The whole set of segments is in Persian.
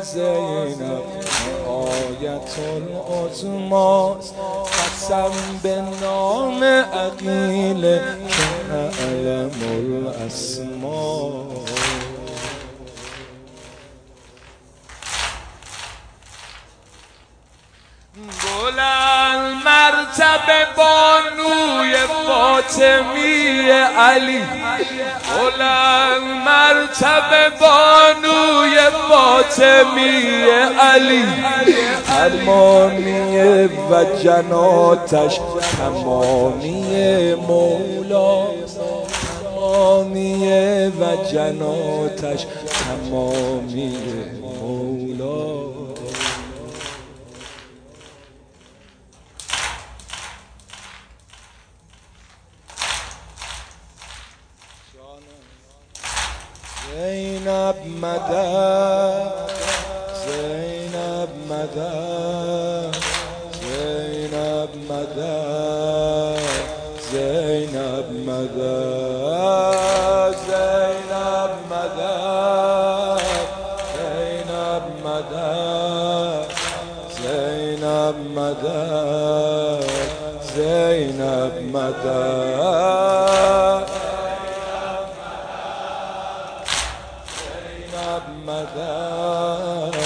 زینب آیت العظماست، قسم به نام عقیل که اعلم الاسما. بلند مرتبه بانوی فاطمی علی، بلند مرتبه بانوی فاطمی علی، ارمانی و جناتش تمامی مولاست، تمامی و جناتش تمامی مولاست. زینب مدد، زینب مدد، زینب مدد، زینب مدد، زینب مدد، زینب مدد، زینب مدد، زینب مدد، مدد.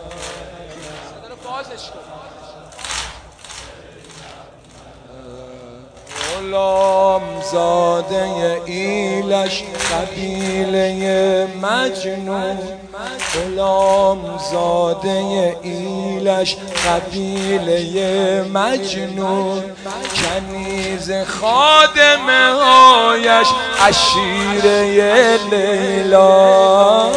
غلام زاده ایلش قبیله مجنون، غلام زاده ایلش قبیله مجنون، کنیز خادمه هایش عشیره لیلا.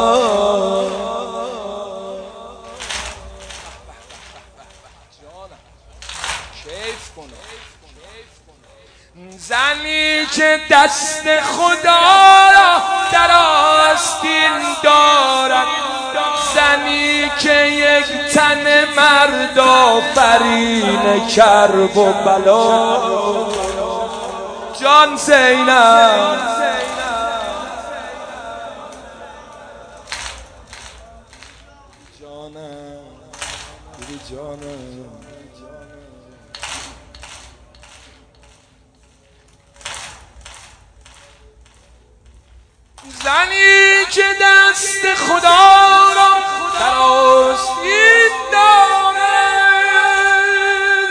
زنی که دست خدا را در آستین دارد، زنی که یک تن مرد آفرین کرب و بلا. جان زینب، جانم جانم، زنی که دست خدا را در آستین دارد،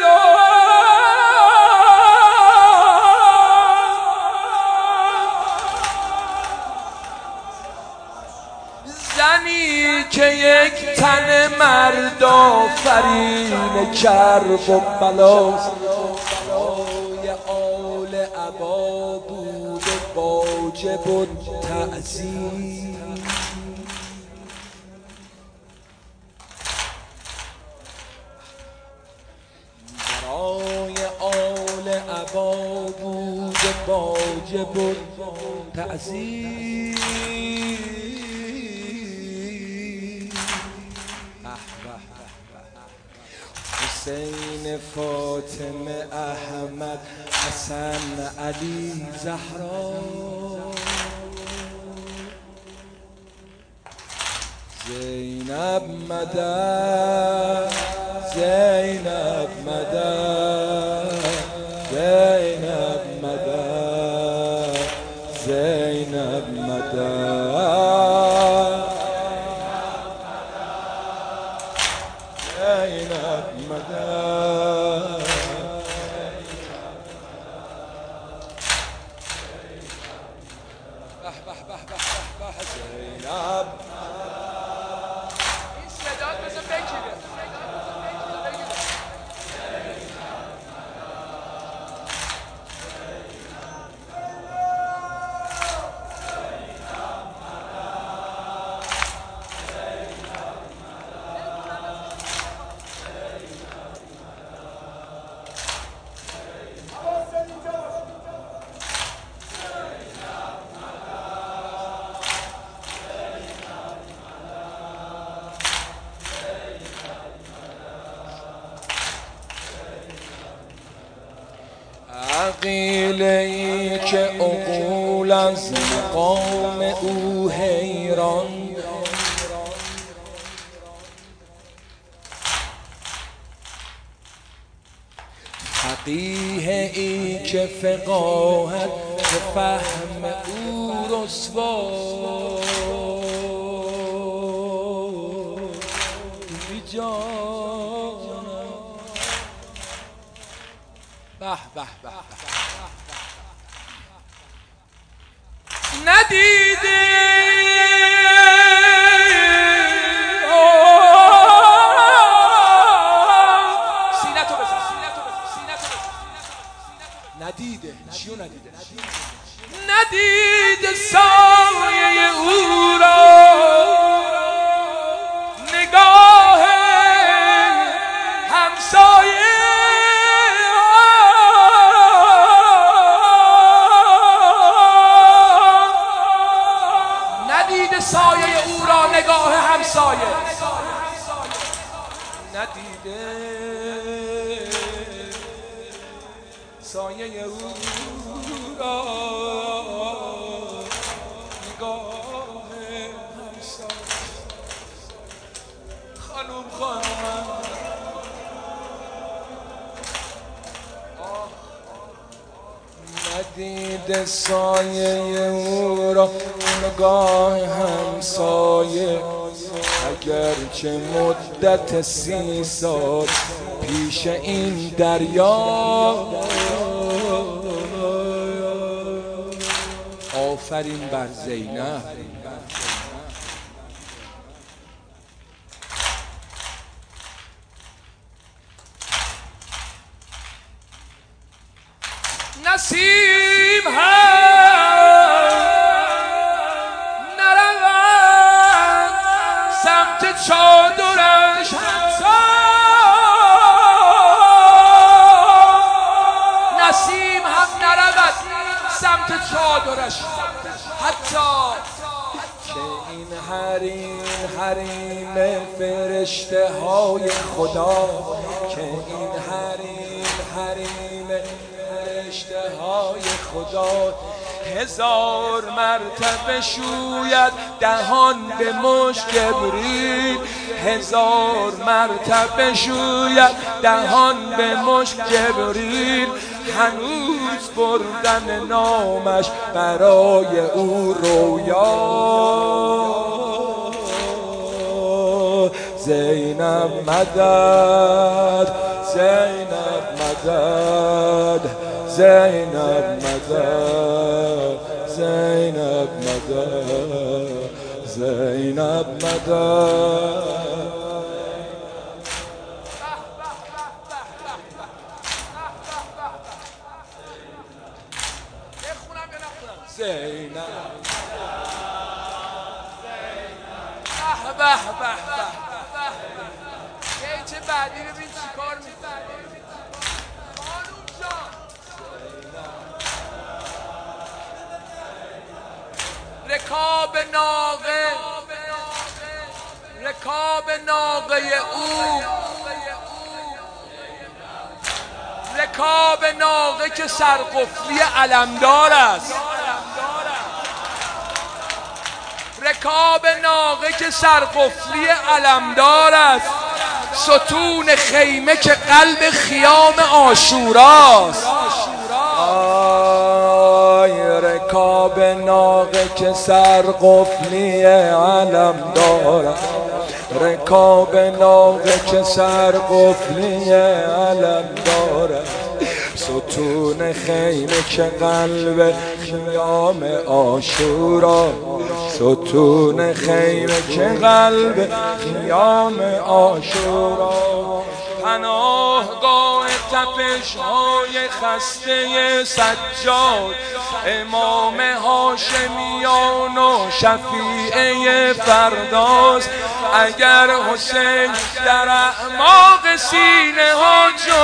زنی که یک تن مرد آفرین کرب و بلاست. برای آل عبا بوده واجب التعظیم، برای آل عبا بوده واجب التعظیم. حسین، فاطمه، احمد، حسن، علی، زهرا، زینب مدد، زینب مدد، زینب مدد، زینب مدد، زینب مدد. زینب عقیله‌ای که عقول از مقام او حیران، فقیه ای که فقاهت به فهم او رسوا بی جانم. به به به ندیده ندیده چیو ندیده؟ ندیده سایه او را نگاه همسایه. ندیده سایه او را نگاه همسایه. ندیده سایه او را نگاه همسایه. خانم ندیده سایه او را نگاه همسایه. اگرچه مدت 30 سال پیش این دریا آفرین بر زینب. نسیم هم نرود سمت چادرش. نسیم هم نرود سمت چادرش حتی که این حریم فرشته های خدا. که این حریم فرشته های خدا 1000 مرتبه شوید دهان به مشت جبریل. 1000 مرتبه شوید دهان به مشت جبریل. هنوز بردن نامش برای او رویا. زینب مدد، زینب مدد، زینب مدد، زینب مدد، زینب مدد. زینب به به چه بعدی ببین چی کار میکنه خانوم جان. رکاب ناقه او، رکاب ناقه که سرقفلی علمدار است. رکاب ناقه که سرقفلی علمدار است. ستون خیمه که قلب خیام عاشوراست. رکاب ناقه که سرقفلی علمدار است. رکاب ناقه که سرقفلی علمدار است. ستون خیمه که قلب خیام عاشورا. ستون خیمه که قلب خیام عاشورا. پناهگاه تپش‌های خسته سجاد. امام هاشمیان و شفیع فرداست. اگر حسین در اعماق سینه ها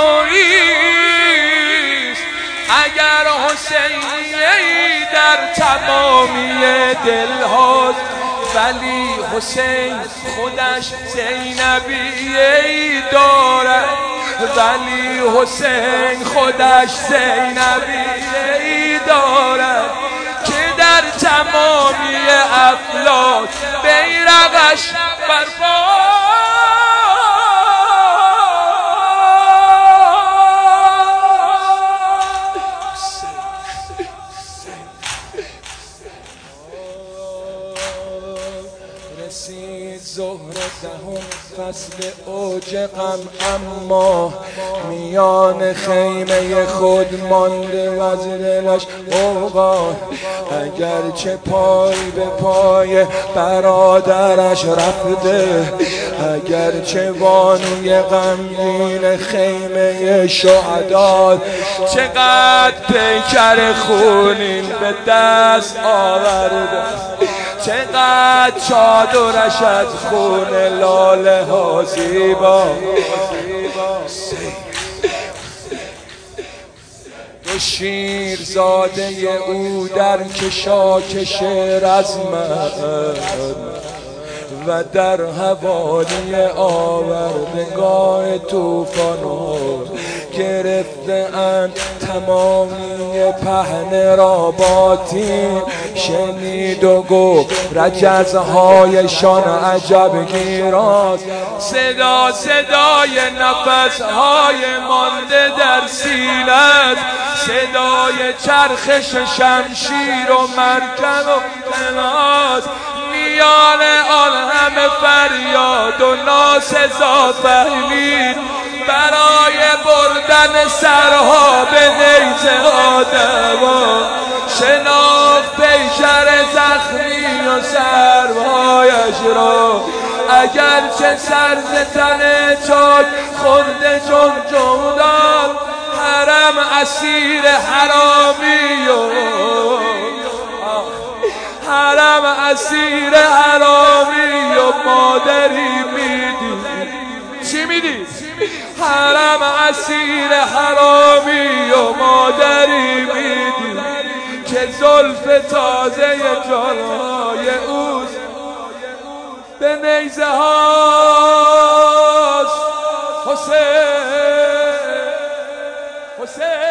جاییست. اگر حسین در تمامی دل هاست. ولی حسین خودش زینبی دارد. ولی حسین خودش زینبی دارد که در تمامی افلاک بیرقش برپا. رسید ظهر دهم فصل اوج غم، اما میان خیمه خود مانده و از دلش غوغا. اگرچه پای به پای برادرش رفته، اگرچه بانوی غمگین خیمه شهدا، چقدر پیکر خونین به دست آورده، چقدر چادرش از خون لاله ها زیبا. دو شیرزاده او در کشاکش رزمند و در حوالی آوردگاه طوفان‌ها گرفته اند تمامی پهن را باطین. شنید و گفت رجزهایشان عجب گیراست، صدا صدای نفسهای مانده در سینه، صدای چرخش شمشیر و مرکب و قناس. میان آن همه فریاد و ناسزا فهمید برای بردن سرها به نیزه آدما. شناخت پیکر زخمی و سرهایش را، اگرچه سر ز تن چاک خورده چون جمدان. حرم اسیر حرامی و حرم اسیر حرامی و مادری میدی. چی میدی؟ حرم اسیر حرامی و مادری میدی که زلف تازه جانهای اوست به نیزه هاست. حسین حسین